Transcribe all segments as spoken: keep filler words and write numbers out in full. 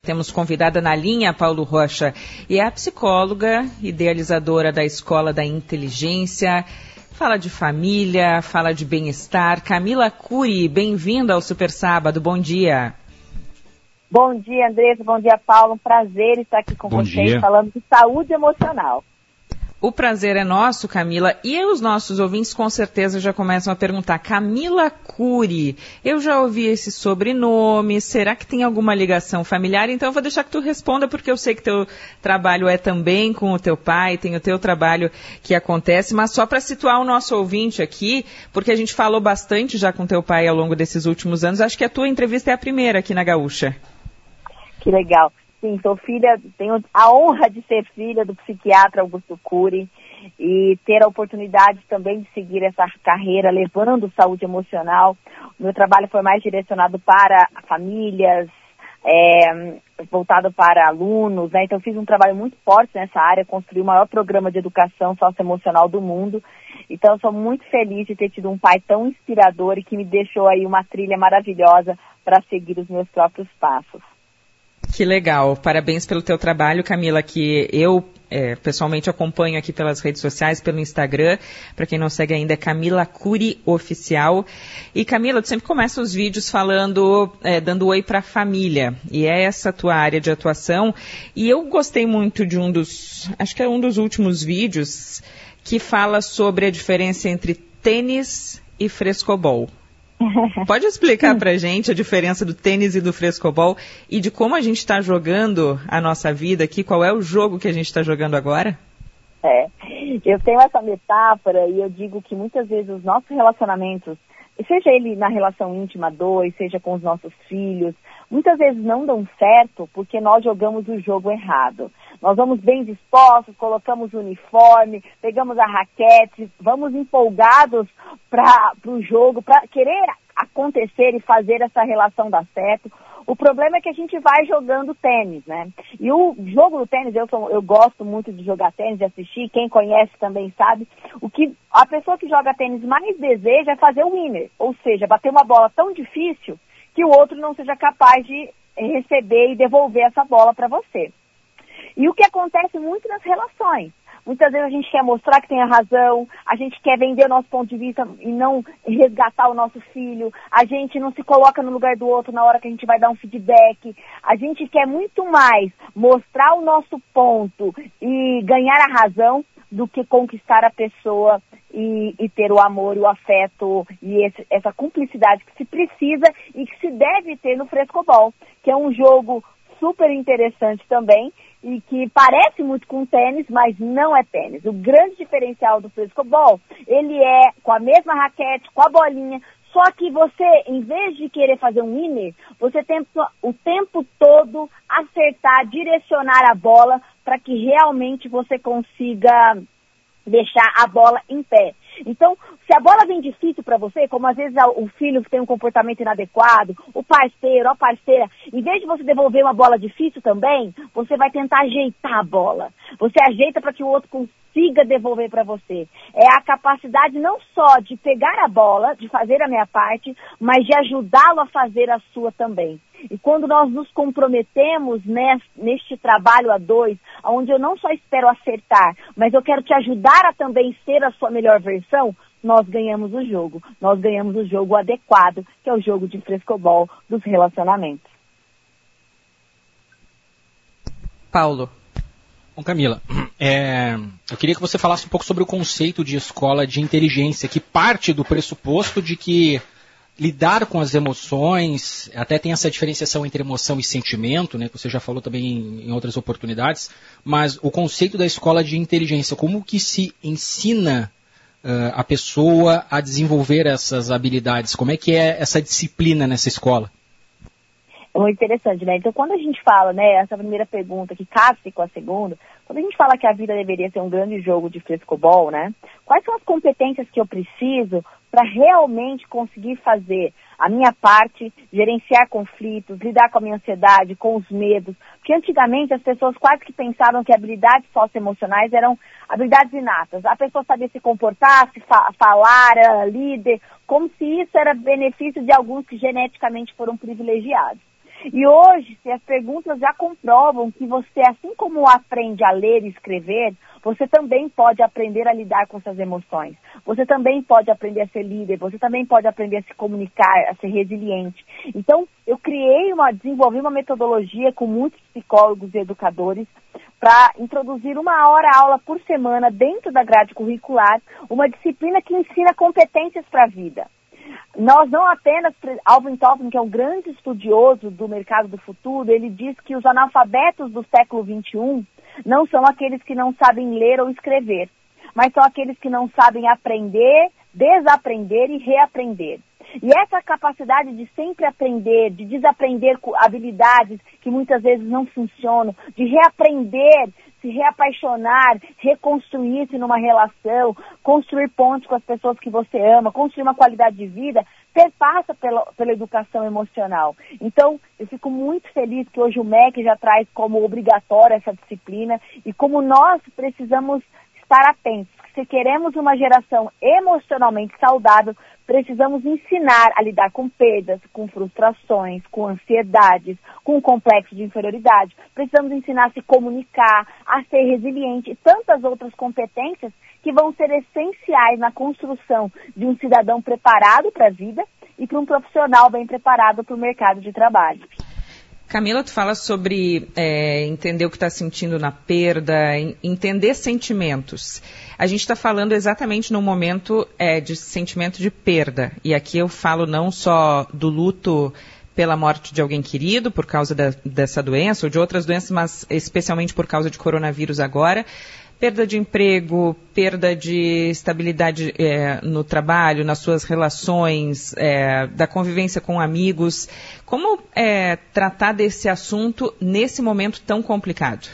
Temos convidada na linha, Paulo Rocha, e é a psicóloga, idealizadora da Escola da Inteligência, fala de família, fala de bem-estar. Camila Curi, bem-vinda ao Super Sábado, bom dia. Bom dia, Andressa, bom dia, Paulo, um prazer estar aqui com bom vocês, dia. falando de saúde emocional. O prazer é nosso, Camila, e os nossos ouvintes com certeza já começam a perguntar, Camila Curi, eu já ouvi esse sobrenome, será que tem alguma ligação familiar? Então eu vou deixar que tu responda, porque eu sei que teu trabalho é também com o teu pai, tem o teu trabalho que acontece, mas só para situar o nosso ouvinte aqui, porque a gente falou bastante já com teu pai ao longo desses últimos anos, acho que a tua entrevista é a primeira aqui na Gaúcha. Que legal. Sim, sou filha, tenho a honra de ser filha do psiquiatra Augusto Curi e ter a oportunidade também de seguir essa carreira levando saúde emocional. O meu trabalho foi mais direcionado para famílias, é, voltado para alunos, né? Então eu fiz um trabalho muito forte nessa área, construí o maior programa de educação socioemocional do mundo. Então eu sou muito feliz de ter tido um pai tão inspirador e que me deixou aí uma trilha maravilhosa para seguir os meus próprios passos. Que legal, parabéns pelo teu trabalho, Camila, que eu é, pessoalmente acompanho aqui pelas redes sociais, pelo Instagram, para quem não segue ainda é Camila Curi Oficial. E Camila, tu sempre começa os vídeos falando, é, dando oi para a família, e é essa a tua área de atuação, e eu gostei muito de um dos, acho que é um dos últimos vídeos, que fala sobre a diferença entre tênis e frescobol. Pode explicar pra gente a diferença do tênis e do frescobol e de como a gente está jogando a nossa vida aqui? Qual é o jogo que a gente está jogando agora? É, eu tenho essa metáfora e eu digo que muitas vezes os nossos relacionamentos, seja ele na relação íntima dois, seja com os nossos filhos, muitas vezes não dão certo porque nós jogamos o jogo errado. Nós vamos bem dispostos, colocamos o uniforme, pegamos a raquete, vamos empolgados para o jogo, para querer acontecer e fazer essa relação dar certo. O problema é que a gente vai jogando tênis, né? E o jogo do tênis, eu, sou, eu gosto muito de jogar tênis, de assistir, quem conhece também sabe, o que a pessoa que joga tênis mais deseja é fazer o winner, ou seja, bater uma bola tão difícil que o outro não seja capaz de receber e devolver essa bola para você. E o que acontece muito nas relações. Muitas vezes a gente quer mostrar que tem a razão, a gente quer vender o nosso ponto de vista e não resgatar o nosso filho, a gente não se coloca no lugar do outro na hora que a gente vai dar um feedback, a gente quer muito mais mostrar o nosso ponto e ganhar a razão do que conquistar a pessoa e, e ter o amor, o afeto e esse, essa cumplicidade que se precisa e que se deve ter no frescobol, que é um jogo super interessante também, e que parece muito com tênis, mas não é tênis. O grande diferencial do frescobol, ele é com a mesma raquete, com a bolinha, só que você, em vez de querer fazer um winner, você tem o tempo todo acertar, direcionar a bola para que realmente você consiga deixar a bola em pé. Então, se a bola vem difícil para você, como às vezes o filho tem um comportamento inadequado, o parceiro, a parceira, em vez de você devolver uma bola difícil também, você vai tentar ajeitar a bola. Você ajeita para que o outro consiga devolver para você. É a capacidade não só de pegar a bola, de fazer a minha parte, mas de ajudá-lo a fazer a sua também. E quando nós nos comprometemos neste, neste trabalho a dois, onde eu não só espero acertar, mas eu quero te ajudar a também ser a sua melhor versão, nós ganhamos o jogo. Nós ganhamos o jogo adequado, que é o jogo de frescobol dos relacionamentos. Paulo. Bom, Camila, é, eu queria que você falasse um pouco sobre o conceito de escola de inteligência, que parte do pressuposto de que lidar com as emoções, até tem essa diferenciação entre emoção e sentimento, né, que você já falou também em, em outras oportunidades, mas o conceito da escola de inteligência, como que se ensina uh, a pessoa a desenvolver essas habilidades? Como é que é essa disciplina nessa escola? É muito interessante, né? Então, quando a gente fala, né, essa primeira pergunta que casa-se com a segunda, quando a gente fala que a vida deveria ser um grande jogo de frescobol, né? Quais são as competências que eu preciso para realmente conseguir fazer a minha parte, gerenciar conflitos, lidar com a minha ansiedade, com os medos? Porque antigamente as pessoas quase que pensavam que habilidades socioemocionais eram habilidades inatas. A pessoa sabia se comportar, se fa- falar, era líder, como se isso era benefício de alguns que geneticamente foram privilegiados. E hoje, se as perguntas já comprovam que você, assim como aprende a ler e escrever, você também pode aprender a lidar com suas emoções. Você também pode aprender a ser líder, você também pode aprender a se comunicar, a ser resiliente. Então, eu criei uma, desenvolvi uma metodologia com muitos psicólogos e educadores para introduzir uma hora aula por semana dentro da grade curricular, uma disciplina que ensina competências para a vida. Nós não apenas, Alvin Toffler, que é um grande estudioso do mercado do futuro, ele diz que os analfabetos do século vinte e um não são aqueles que não sabem ler ou escrever, mas são aqueles que não sabem aprender, desaprender e reaprender. E essa capacidade de sempre aprender, de desaprender habilidades que muitas vezes não funcionam, de reaprender, se reapaixonar, reconstruir-se numa relação, construir pontos com as pessoas que você ama, construir uma qualidade de vida, perpassa pela, pela educação emocional. Então, eu fico muito feliz que hoje o M E C já traz como obrigatória essa disciplina e como nós precisamos estar atentos. Se queremos uma geração emocionalmente saudável, precisamos ensinar a lidar com perdas, com frustrações, com ansiedades, com complexo de inferioridade. Precisamos ensinar a se comunicar, a ser resiliente e tantas outras competências que vão ser essenciais na construção de um cidadão preparado para a vida e para um profissional bem preparado para o mercado de trabalho. Camila, tu fala sobre é, entender o que está sentindo na perda, entender sentimentos. A gente está falando exatamente num momento é, de sentimento de perda. E aqui eu falo não só do luto pela morte de alguém querido por causa da, dessa doença ou de outras doenças, mas especialmente por causa de coronavírus agora. Perda de emprego, perda de estabilidade é, no trabalho, nas suas relações, é, da convivência com amigos. Como é, tratar desse assunto nesse momento tão complicado?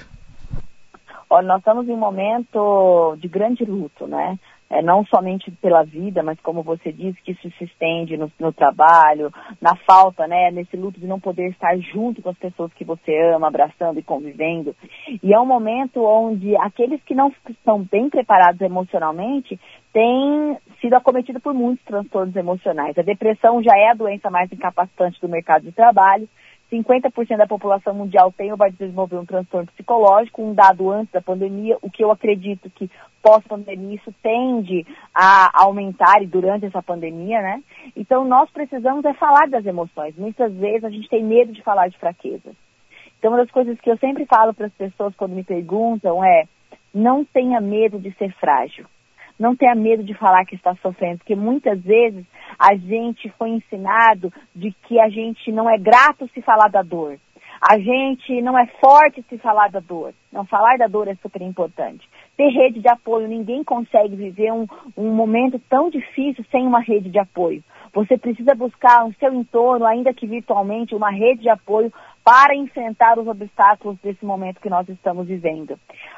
Olha, nós estamos em um momento de grande luto, né? É, não somente pela vida, mas como você disse, que isso se estende no, no trabalho, na falta, né, nesse luto de não poder estar junto com as pessoas que você ama, abraçando e convivendo. E é um momento onde aqueles que não estão bem preparados emocionalmente têm sido acometidos por muitos transtornos emocionais. A depressão já é a doença mais incapacitante do mercado de trabalho. cinquenta por cento da população mundial tem ou vai desenvolver um transtorno psicológico, um dado antes da pandemia, o que eu acredito que pós-pandemia isso tende a aumentar e durante essa pandemia, né? Então nós precisamos é falar das emoções. Muitas vezes a gente tem medo de falar de fraquezas. Então uma das coisas que eu sempre falo para as pessoas quando me perguntam é: não tenha medo de ser frágil. Não tenha medo de falar que está sofrendo, porque muitas vezes a gente foi ensinado de que a gente não é grato se falar da dor. A gente não é forte se falar da dor. Não, falar da dor é super importante. Ter rede de apoio, ninguém consegue viver um, um momento tão difícil sem uma rede de apoio. Você precisa buscar no seu entorno, ainda que virtualmente, uma rede de apoio para enfrentar os obstáculos desse momento que nós estamos vivendo.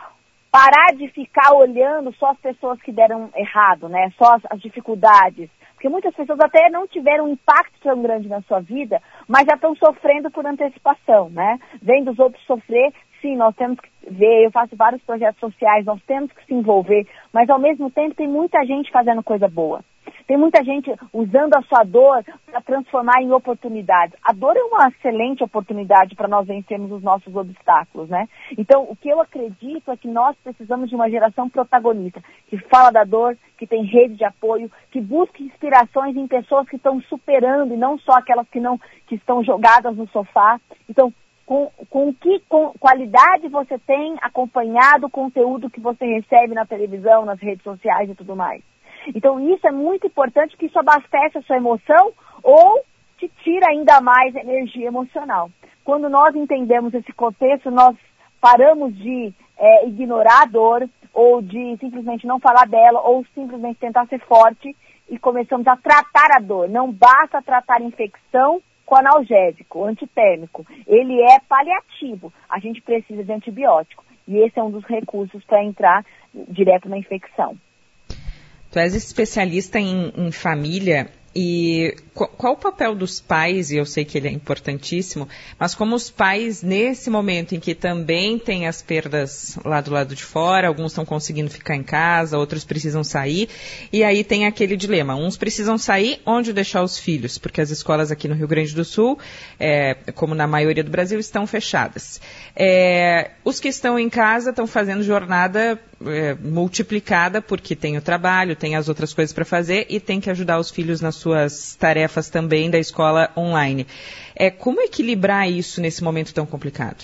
Parar de ficar olhando só as pessoas que deram errado, né? Só as, as dificuldades. Porque muitas pessoas até não tiveram um impacto tão grande na sua vida, mas já estão sofrendo por antecipação, né? Vendo os outros sofrer, sim, nós temos que ver, eu faço vários projetos sociais, nós temos que se envolver, mas ao mesmo tempo tem muita gente fazendo coisa boa. Tem muita gente usando a sua dor para transformar em oportunidades. A dor é uma excelente oportunidade para nós vencermos os nossos obstáculos, né? Então, o que eu acredito é que nós precisamos de uma geração protagonista, que fala da dor, que tem rede de apoio, que busca inspirações em pessoas que estão superando e não só aquelas que, não, que estão jogadas no sofá. Então, com, com que com qualidade você tem acompanhado o conteúdo que você recebe na televisão, nas redes sociais e tudo mais. Então isso é muito importante, porque isso abastece a sua emoção ou te tira ainda mais energia emocional. Quando nós entendemos esse contexto, nós paramos de é, ignorar a dor ou de simplesmente não falar dela ou simplesmente tentar ser forte e começamos a tratar a dor. Não basta tratar a infecção com analgésico, antitérmico. Ele é paliativo. A gente precisa de antibiótico. E esse é um dos recursos para entrar direto na infecção. Tu és especialista em, em família E qual, qual o papel dos pais, e eu sei que ele é importantíssimo, mas como os pais, nesse momento em que também tem as perdas lá do lado de fora, alguns estão conseguindo ficar em casa, outros precisam sair, e aí tem aquele dilema, uns precisam sair, onde deixar os filhos? Porque as escolas aqui no Rio Grande do Sul, é, como na maioria do Brasil, estão fechadas. É, os que estão em casa estão fazendo jornada é, multiplicada, porque tem o trabalho, tem as outras coisas para fazer, e tem que ajudar os filhos nas suas tarefas também da escola online. É, como equilibrar isso nesse momento tão complicado?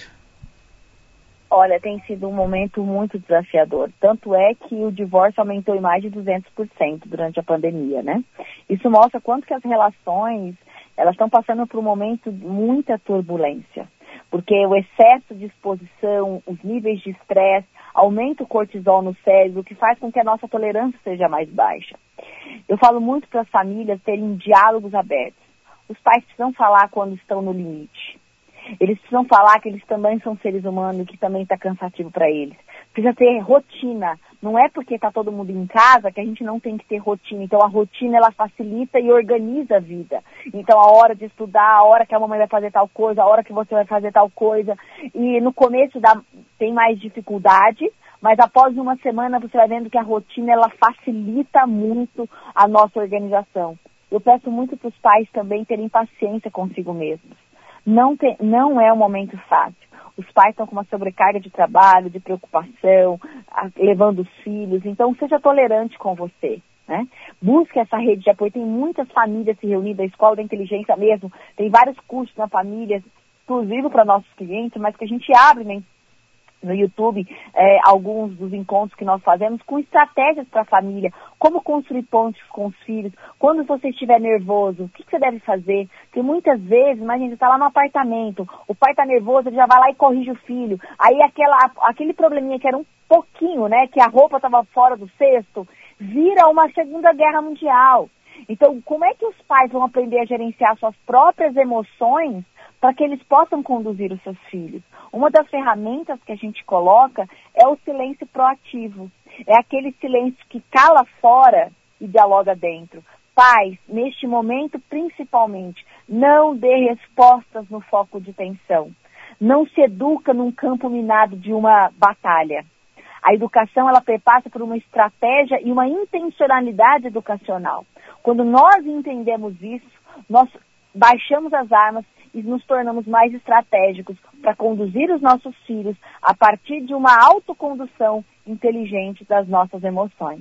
Olha, tem sido um momento muito desafiador. Tanto é que o divórcio aumentou em mais de duzentos por cento durante a pandemia, né? Isso mostra quanto que as relações, elas estão passando por um momento de muita turbulência. Porque o excesso de exposição, os níveis de estresse, aumenta o cortisol no cérebro, o que faz com que a nossa tolerância seja mais baixa. Eu falo muito para as famílias terem diálogos abertos. Os pais precisam falar quando estão no limite. Eles precisam falar que eles também são seres humanos e que também está cansativo para eles. Precisa ter rotina. Não é porque está todo mundo em casa que a gente não tem que ter rotina. Então a rotina ela facilita e organiza a vida. Então a hora de estudar, a hora que a mamãe vai fazer tal coisa, a hora que você vai fazer tal coisa. E no começo dá, tem mais dificuldade, mas após uma semana você vai vendo que a rotina ela facilita muito a nossa organização. Eu peço muito para os pais também terem paciência consigo mesmos. Não, tem, não é um momento fácil. Os pais estão com uma sobrecarga de trabalho, de preocupação, a, levando os filhos. Então, seja tolerante com você, né? Busque essa rede de apoio. Tem muitas famílias se reunindo, a Escola da Inteligência mesmo. Tem vários cursos na família, exclusivo para nossos clientes, mas que a gente abre, né, no YouTube, é, alguns dos encontros que nós fazemos com estratégias para a família, como construir pontes com os filhos, quando você estiver nervoso, o que, que você deve fazer? Porque muitas vezes, imagina, você está lá no apartamento, o pai está nervoso, ele já vai lá e corrige o filho, aí aquela, aquele probleminha que era um pouquinho, né, que a roupa estava fora do cesto, vira uma segunda guerra mundial. Então, como é que os pais vão aprender a gerenciar suas próprias emoções para que eles possam conduzir os seus filhos? Uma das ferramentas que a gente coloca é o silêncio proativo. É aquele silêncio que cala fora e dialoga dentro. Pais, neste momento, principalmente, não dê respostas no foco de tensão. Não se educa num campo minado de uma batalha. A educação, ela perpassa por uma estratégia e uma intencionalidade educacional. Quando nós entendemos isso, nós baixamos as armas e nos tornamos mais estratégicos para conduzir os nossos filhos a partir de uma autocondução inteligente das nossas emoções.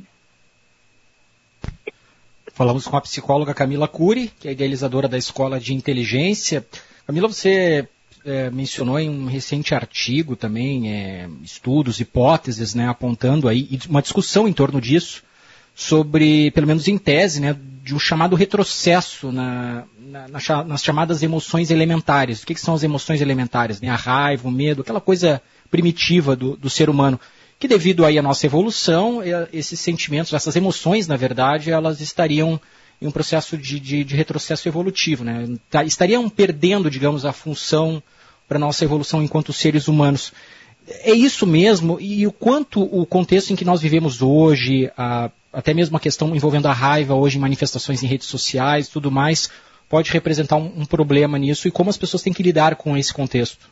Falamos com a psicóloga Camila Curi, que é idealizadora da Escola de Inteligência. Camila, você é, mencionou em um recente artigo também, é, estudos, hipóteses, né, apontando aí, e uma discussão em torno disso, sobre, pelo menos em tese, né, de um chamado retrocesso na, na, nas chamadas emoções elementares. O que, que são as emoções elementares? Né? A raiva, o medo, aquela coisa primitiva do, do ser humano, que devido aí à nossa evolução, esses sentimentos, essas emoções, na verdade, elas estariam em um processo de, de, de retrocesso evolutivo, né? Estariam perdendo, digamos, a função para a nossa evolução enquanto seres humanos. É isso mesmo? E o quanto o contexto em que nós vivemos hoje, a, até mesmo a questão envolvendo a raiva hoje em manifestações em redes sociais e tudo mais, pode representar um, um problema nisso, e como as pessoas têm que lidar com esse contexto?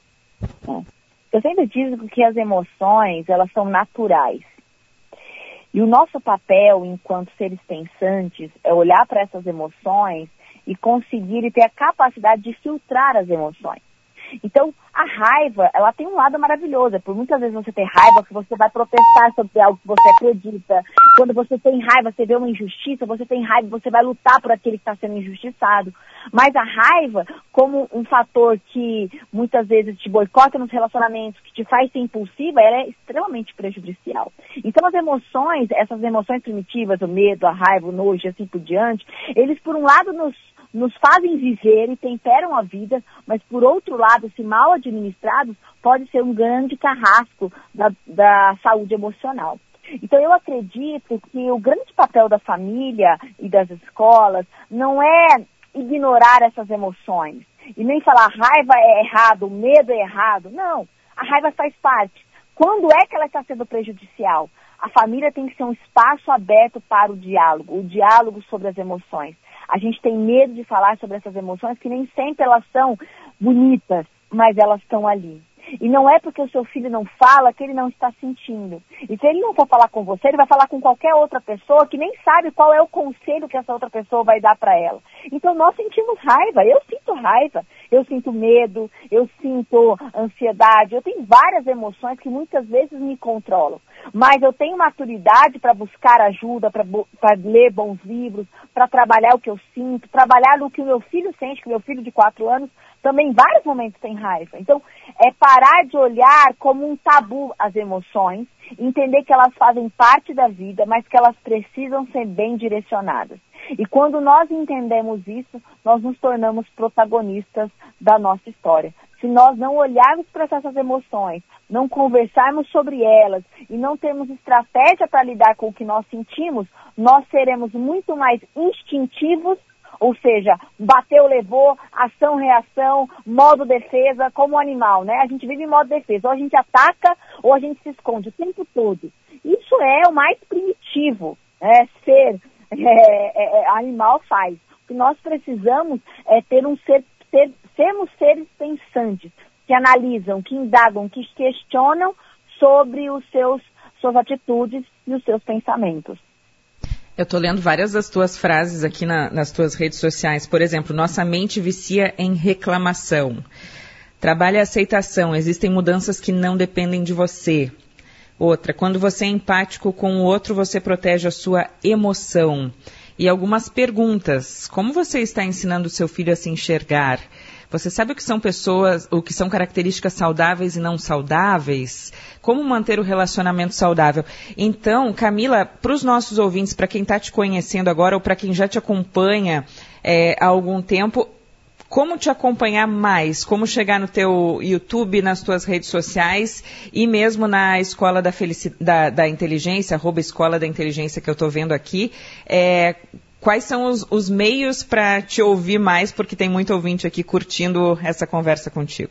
Eu sempre digo que as emoções, elas são naturais. E o nosso papel, enquanto seres pensantes, é olhar para essas emoções e conseguir e ter a capacidade de filtrar as emoções. Então, a raiva, ela tem um lado maravilhoso. Por muitas vezes você tem raiva que você vai protestar sobre algo que você acredita. Quando você tem raiva, você vê uma injustiça, você tem raiva, você vai lutar por aquele que está sendo injustiçado. Mas a raiva, como um fator que muitas vezes te boicota nos relacionamentos, que te faz ser impulsiva, ela é extremamente prejudicial. Então as emoções, essas emoções primitivas, o medo, a raiva, o nojo e assim por diante, eles por um lado nos nos fazem viver e temperam a vida, mas por outro lado, se mal administrados, pode ser um grande carrasco da, da saúde emocional. Então eu acredito que o grande papel da família e das escolas não é ignorar essas emoções e nem falar raiva é errado, o medo é errado. Não, a raiva faz parte. Quando é que ela está sendo prejudicial? A família tem que ser um espaço aberto para o diálogo, o diálogo sobre as emoções. A gente tem medo de falar sobre essas emoções, que nem sempre elas são bonitas, mas elas estão ali. E não é porque o seu filho não fala que ele não está sentindo. E se ele não for falar com você, ele vai falar com qualquer outra pessoa que nem sabe qual é o conselho que essa outra pessoa vai dar para ela. Então nós sentimos raiva, eu sinto raiva, eu sinto medo, eu sinto ansiedade, eu tenho várias emoções que muitas vezes me controlam. Mas eu tenho maturidade para buscar ajuda, para ler bons livros, para trabalhar o que eu sinto, trabalhar no que o meu filho sente, que o meu filho de quatro anos também em vários momentos tem raiva. Então, é parar de olhar como um tabu as emoções, entender que elas fazem parte da vida, mas que elas precisam ser bem direcionadas. E quando nós entendemos isso, nós nos tornamos protagonistas da nossa história. Se nós não olharmos para essas emoções, não conversarmos sobre elas e não termos estratégia para lidar com o que nós sentimos, nós seremos muito mais instintivos. Ou seja, bateu, levou, ação, reação, modo defesa, como um animal, né? A gente vive em modo defesa, ou a gente ataca ou a gente se esconde o tempo todo. Isso é o mais primitivo, né? Ser é, é, animal faz. O que nós precisamos é ter um ser, ter, sermos seres pensantes, que analisam, que indagam, que questionam sobre os seus, suas atitudes e os seus pensamentos. Eu estou lendo várias das tuas frases aqui na, nas tuas redes sociais. Por exemplo, nossa mente vicia em reclamação. Trabalhe a aceitação. Existem mudanças que não dependem de você. Outra, quando você é empático com o outro, você protege a sua emoção. E algumas perguntas. Como você está ensinando o seu filho a se enxergar? Você sabe o que são pessoas, o que são características saudáveis e não saudáveis? Como manter o relacionamento saudável? Então, Camila, para os nossos ouvintes, para quem está te conhecendo agora ou para quem já te acompanha é, há algum tempo, como te acompanhar mais? Como chegar no teu YouTube, nas tuas redes sociais e mesmo na Escola da, Felici- da, da Inteligência, arroba Escola da Inteligência que eu estou vendo aqui, é... Quais são os, os meios para te ouvir mais, porque tem muito ouvinte aqui curtindo essa conversa contigo?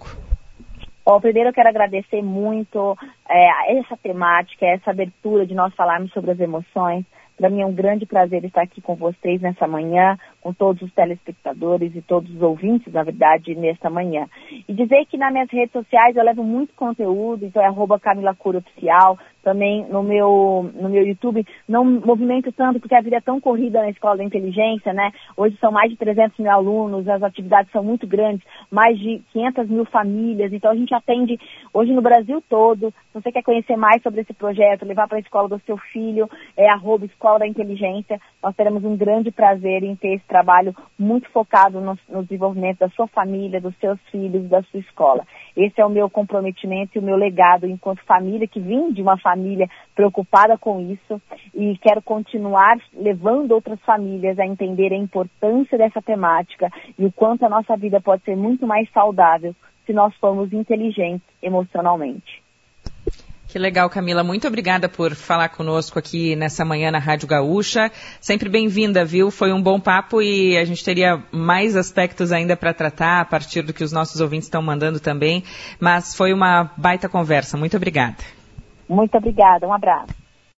Bom, primeiro eu quero agradecer muito é, essa temática, essa abertura de nós falarmos sobre as emoções. Para mim é um grande prazer estar aqui com vocês nessa manhã, com todos os telespectadores e todos os ouvintes, na verdade, nesta manhã. E dizer que nas minhas redes sociais eu levo muito conteúdo, então é arroba Camila Curi Oficial. Também no meu, no meu YouTube, não movimento tanto porque a vida é tão corrida na Escola da Inteligência, né? Hoje são mais de trezentos mil alunos, as atividades são muito grandes, mais de quinhentas mil famílias, então a gente atende hoje no Brasil todo. Se você quer conhecer mais sobre esse projeto, levar para a escola do seu filho, é arroba Escola da Inteligência, nós teremos um grande prazer em ter esse trabalho muito focado no, no desenvolvimento da sua família, dos seus filhos, da sua escola. Esse é o meu comprometimento e o meu legado enquanto família, que vim de uma família preocupada com isso e quero continuar levando outras famílias a entender a importância dessa temática e o quanto a nossa vida pode ser muito mais saudável se nós formos inteligentes emocionalmente. Que legal, Camila. Muito obrigada por falar conosco aqui nessa manhã na Rádio Gaúcha. Sempre bem-vinda, viu? Foi um bom papo e a gente teria mais aspectos ainda para tratar a partir do que os nossos ouvintes estão mandando também. Mas foi uma baita conversa. Muito obrigada. Muito obrigada. Um abraço.